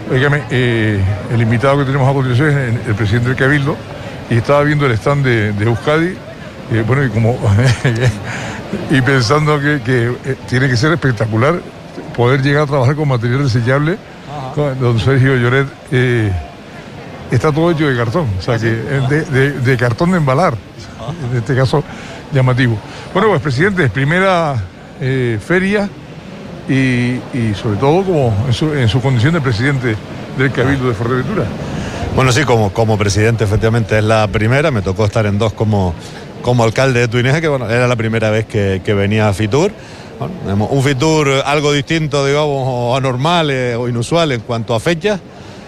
Óigame, el invitado que tenemos a continuación es el presidente del Cabildo y estaba viendo el stand de Euskadi, bueno, y como y pensando que tiene que ser espectacular poder llegar a trabajar con material desechable. Don Sergio Lloret, está todo hecho de cartón, o sea que de cartón de embalar, en este caso llamativo. Bueno, pues presidente, primera feria y sobre todo como en su condición de presidente del Cabildo de Fuerteventura. Bueno, sí, como presidente efectivamente es la primera, me tocó estar en dos como alcalde de Tuineje, que bueno, era la primera vez que venía a Fitur. Bueno, un Fitur algo distinto, digamos, o anormal o inusual en cuanto a fechas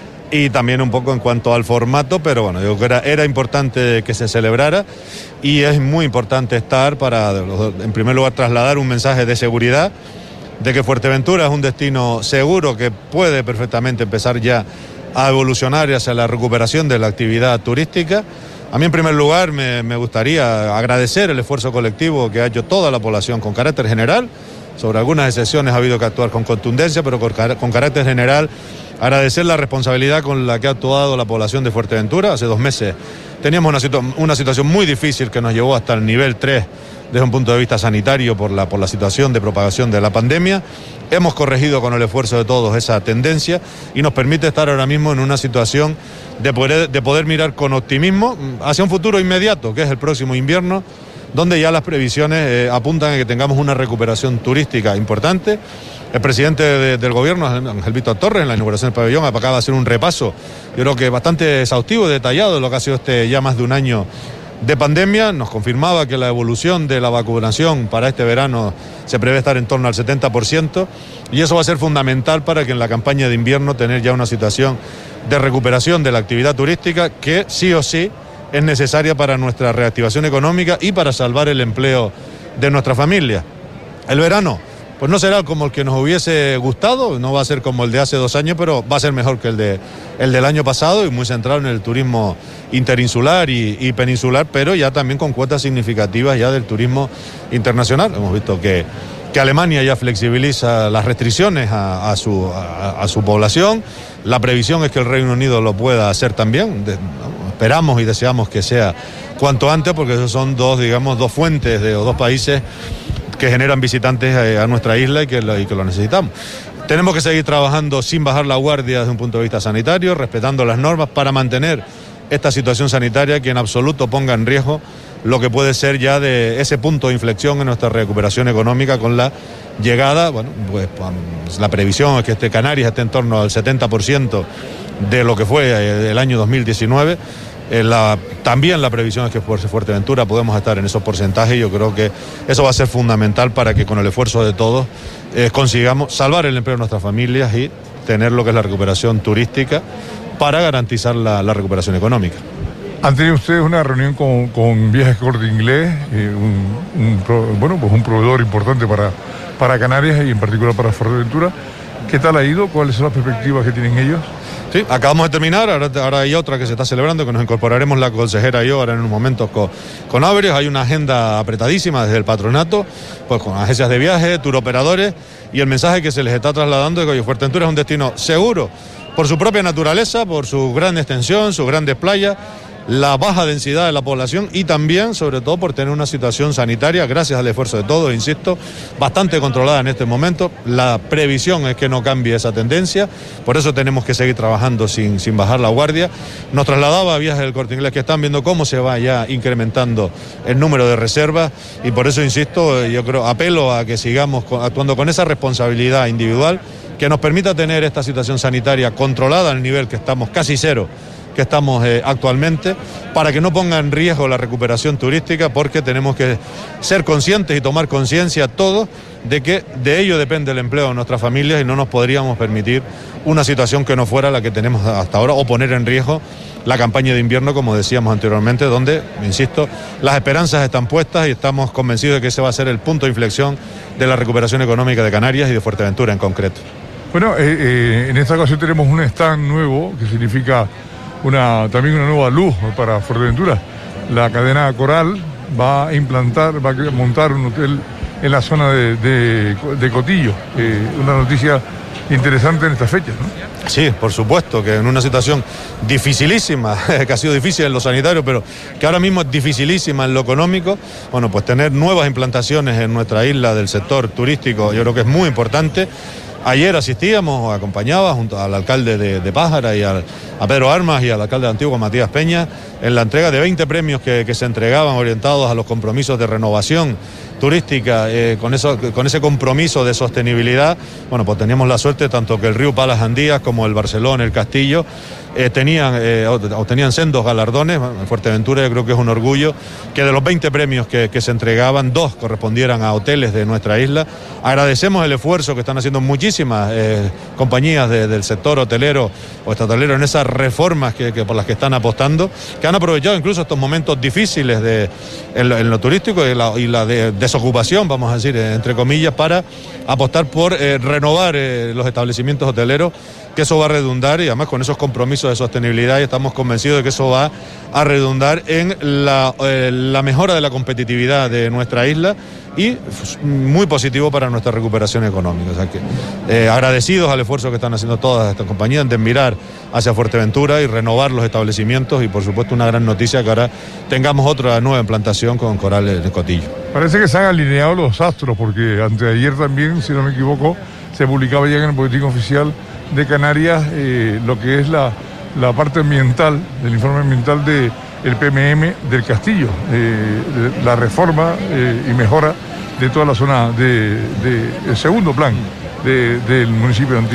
y también un poco en cuanto al formato, pero bueno, yo creo que era importante que se celebrara y es muy importante estar para, en primer lugar, trasladar un mensaje de seguridad, de que Fuerteventura es un destino seguro que puede perfectamente empezar ya a evolucionar hacia la recuperación de la actividad turística. A mí, en primer lugar, me gustaría agradecer el esfuerzo colectivo que ha hecho toda la población con carácter general. Sobre algunas excepciones ha habido que actuar con contundencia, pero con carácter general agradecer la responsabilidad con la que ha actuado la población de Fuerteventura. Hace 2 meses teníamos una situación muy difícil que nos llevó hasta el nivel 3 desde un punto de vista sanitario por la situación de propagación de la pandemia. Hemos corregido con el esfuerzo de todos esa tendencia y nos permite estar ahora mismo en una situación de poder mirar con optimismo hacia un futuro inmediato, que es el próximo invierno, donde ya las previsiones apuntan a que tengamos una recuperación turística importante. El presidente del gobierno, Ángel Víctor Torres, en la inauguración del pabellón, acaba de hacer un repaso, yo creo que bastante exhaustivo y detallado de lo que ha sido ya más de un año de pandemia. Nos confirmaba que la evolución de la vacunación para este verano se prevé estar en torno al 70%, y eso va a ser fundamental para que en la campaña de invierno tener ya una situación de recuperación de la actividad turística que sí o sí es necesaria para nuestra reactivación económica y para salvar el empleo de nuestra familia. El verano pues no será como el que nos hubiese gustado, no va a ser como el de hace 2 años, pero va a ser mejor que el del año pasado y muy centrado en el turismo interinsular y peninsular, pero ya también con cuotas significativas ya del turismo internacional. Hemos visto que Alemania ya flexibiliza las restricciones a su población. La previsión es que el Reino Unido lo pueda hacer también. Esperamos y deseamos que sea cuanto antes, porque esos son dos fuentes o 2 países que generan visitantes a nuestra isla y que lo necesitamos. Tenemos que seguir trabajando sin bajar la guardia desde un punto de vista sanitario, respetando las normas para mantener esta situación sanitaria que en absoluto ponga en riesgo lo que puede ser ya de ese punto de inflexión en nuestra recuperación económica con la llegada. Bueno, pues la previsión es que Canarias esté en torno al 70% de lo que fue el año 2019. También la previsión es que por Fuerteventura podemos estar en esos porcentajes, y yo creo que eso va a ser fundamental para que con el esfuerzo de todos consigamos salvar el empleo de nuestras familias y tener lo que es la recuperación turística para garantizar la recuperación económica. ¿Han tenido ustedes una reunión con Viajes Corte Inglés, un proveedor importante para Canarias y en particular para Fuerteventura? ¿Qué tal ha ido? ¿Cuáles son las perspectivas que tienen ellos? Sí, acabamos de terminar, ahora hay otra que se está celebrando, que nos incorporaremos la consejera y yo ahora en unos momentos con Ábreos. Hay una agenda apretadísima desde el patronato, pues con agencias de viaje, turoperadores, y el mensaje que se les está trasladando es que Fuerteventura es un destino seguro por su propia naturaleza, por su gran extensión, sus grandes playas, la baja densidad de la población y también, sobre todo, por tener una situación sanitaria, gracias al esfuerzo de todos, insisto, bastante controlada en este momento. La previsión es que no cambie esa tendencia, por eso tenemos que seguir trabajando sin bajar la guardia. Nos trasladaba a Viajes del Corte Inglés que están viendo cómo se va ya incrementando el número de reservas, y por eso, insisto, yo creo, apelo a que sigamos actuando con esa responsabilidad individual que nos permita tener esta situación sanitaria controlada al nivel que estamos casi cero, que estamos actualmente, para que no ponga en riesgo la recuperación turística, porque tenemos que ser conscientes y tomar conciencia todos de que de ello depende el empleo de nuestras familias, y no nos podríamos permitir una situación que no fuera la que tenemos hasta ahora, o poner en riesgo la campaña de invierno, como decíamos anteriormente, donde, insisto, las esperanzas están puestas y estamos convencidos de que ese va a ser el punto de inflexión de la recuperación económica de Canarias y de Fuerteventura en concreto. Bueno, en esta ocasión tenemos un stand nuevo que significa también una nueva luz para Fuerteventura. La cadena Coral va a montar un hotel en la zona de Cotillo. Una noticia interesante en estas fechas, ¿no? Sí, por supuesto, que en una situación dificilísima, que ha sido difícil en lo sanitario, pero que ahora mismo es dificilísima en lo económico, bueno, pues tener nuevas implantaciones en nuestra isla del sector turístico, yo creo que es muy importante. Ayer asistíamos, acompañaba junto al alcalde de Pájara y a Pedro Armas y al alcalde de Antigua, Matías Peña, en la entrega de 20 premios que se entregaban orientados a los compromisos de renovación turística, con ese compromiso de sostenibilidad. Bueno, pues teníamos la suerte tanto que el Río Palas Andías como el Barcelón, el Castillo, obtenían sendos galardones. En Fuerteventura yo creo que es un orgullo que de los 20 premios que se entregaban, 2 correspondieran a hoteles de nuestra isla. Agradecemos el esfuerzo que están haciendo muchísimas compañías del sector hotelero o estatalero en esas reformas por las que están apostando, que han aprovechado incluso estos momentos difíciles en lo turístico y la desocupación, vamos a decir, entre comillas, para apostar por renovar los establecimientos hoteleros, que eso va a redundar, y además con esos compromisos de sostenibilidad, y estamos convencidos de que eso va a redundar en la mejora de la competitividad de nuestra isla y muy positivo para nuestra recuperación económica. O sea que agradecidos al esfuerzo que están haciendo todas estas compañías de mirar hacia Fuerteventura y renovar los establecimientos, y por supuesto una gran noticia que ahora tengamos otra nueva implantación con Coral de Cotillo. Parece que se han alineado los astros, porque anteayer también, si no me equivoco, se publicaba ya en el boletín oficial de Canarias lo que es la parte ambiental, del informe ambiental del PMM del Castillo, la reforma y mejora de toda la zona del segundo plan del municipio de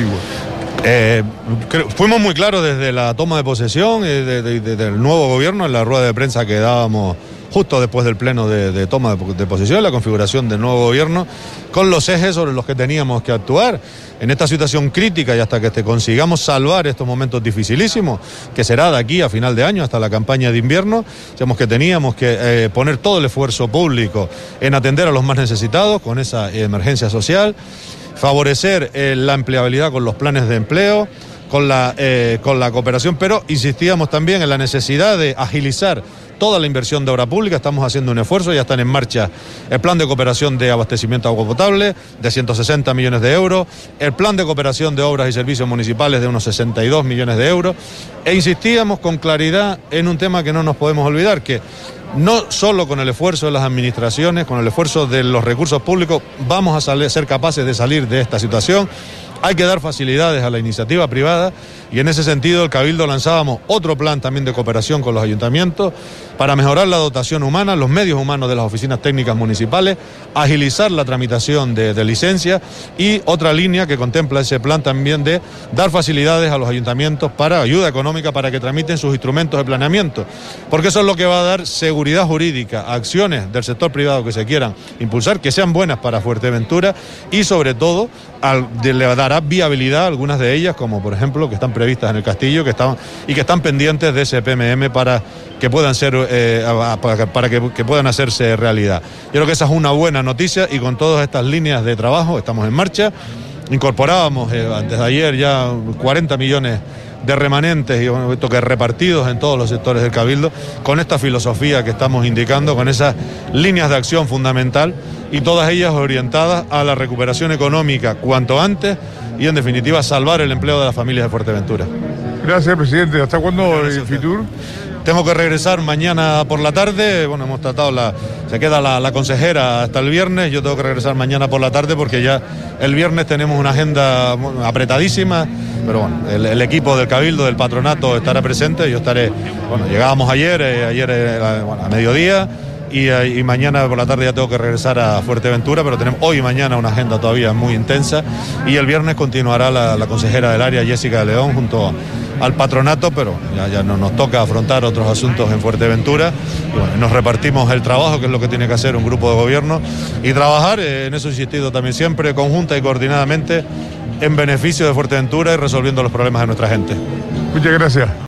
Antigua. Fuimos muy claros desde la toma de posesión del nuevo gobierno, en la rueda de prensa que dábamos justo después del pleno de toma de posesión, la configuración del nuevo gobierno, con los ejes sobre los que teníamos que actuar en esta situación crítica y hasta que consigamos salvar estos momentos dificilísimos, que será de aquí a final de año hasta la campaña de invierno. Digamos que teníamos que poner todo el esfuerzo público en atender a los más necesitados con esa emergencia social, favorecer la empleabilidad con los planes de empleo, con la cooperación, pero insistíamos también en la necesidad de agilizar toda la inversión de obra pública. Estamos haciendo un esfuerzo, ya están en marcha el plan de cooperación de abastecimiento de agua potable de 160 millones de euros, el plan de cooperación de obras y servicios municipales de unos 62 millones de euros, e insistíamos con claridad en un tema que no nos podemos olvidar, que no solo con el esfuerzo de las administraciones, con el esfuerzo de los recursos públicos, vamos a ser capaces de salir de esta situación. Hay que dar facilidades a la iniciativa privada, y en ese sentido el Cabildo lanzábamos otro plan también de cooperación con los ayuntamientos para mejorar la dotación humana, los medios humanos de las oficinas técnicas municipales, agilizar la tramitación de licencias, y otra línea que contempla ese plan también de dar facilidades a los ayuntamientos para ayuda económica para que tramiten sus instrumentos de planeamiento, porque eso es lo que va a dar seguridad jurídica a acciones del sector privado que se quieran impulsar, que sean buenas para Fuerteventura, y sobre todo le dará viabilidad a algunas de ellas, como por ejemplo que están previstas en el Castillo, que están pendientes de ese PMM para que puedan ser que puedan hacerse realidad. Yo creo que esa es una buena noticia, y con todas estas líneas de trabajo estamos en marcha. Incorporábamos antes de ayer ya 40 millones de remanentes, y hemos visto que repartidos en todos los sectores del Cabildo, con esta filosofía que estamos indicando, con esas líneas de acción fundamental, y todas ellas orientadas a la recuperación económica cuanto antes, y en definitiva salvar el empleo de las familias de Fuerteventura. Gracias, presidente. ¿Hasta cuándo Fitur? Tengo que regresar mañana por la tarde. Bueno, hemos tratado, se queda la consejera hasta el viernes. Yo tengo que regresar mañana por la tarde porque ya el viernes tenemos una agenda apretadísima. Pero bueno, el equipo del Cabildo, del patronato, estará presente. Yo estaré, bueno, llegábamos ayer a mediodía. Y mañana por la tarde ya tengo que regresar a Fuerteventura, pero tenemos hoy y mañana una agenda todavía muy intensa, y el viernes continuará la consejera del área, Jessica de León, junto al patronato, pero ya no nos toca afrontar otros asuntos en Fuerteventura, y bueno, nos repartimos el trabajo, que es lo que tiene que hacer un grupo de gobierno, y trabajar, en eso he insistido también siempre, conjunta y coordinadamente, en beneficio de Fuerteventura y resolviendo los problemas de nuestra gente. Muchas gracias.